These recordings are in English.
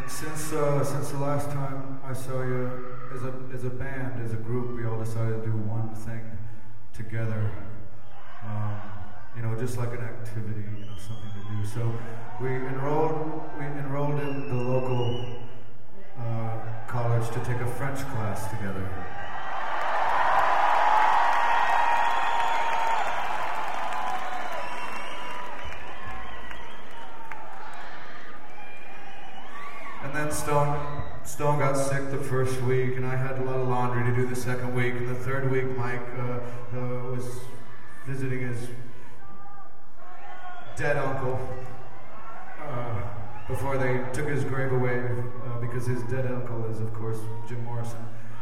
Since the last time I saw you as a band, as a group, we all decided to do one thing together. Just like an activity, something to do. So we enrolled in the local college to take a French class together. And then Stone got sick the first week, and I had a lot of laundry to do the second week. And the third week, Mike was visiting his dead uncle before they took his grave away, because his dead uncle is, of course, Jim Morrison.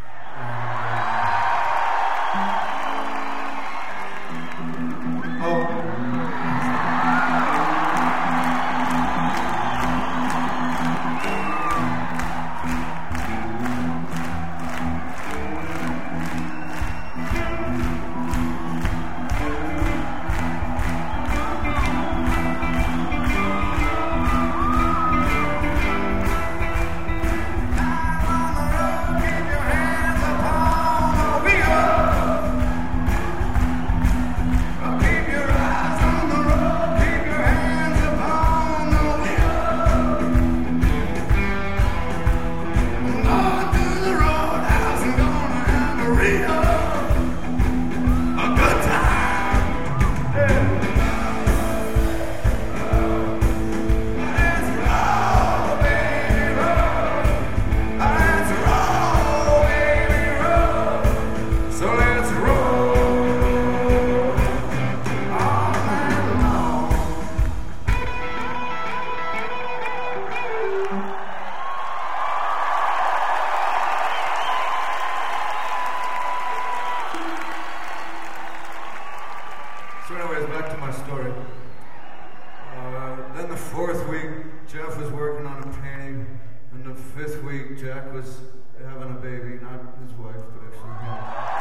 So anyways, back to my story. Then the fourth week, Jeff was working on a painting, and the fifth week, Jack was having a baby, not his wife, but actually him.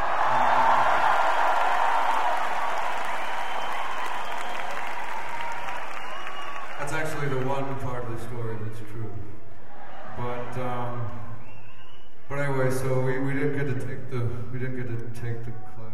That's actually the one part of the story that's true. But anyway, so we didn't get to take the class.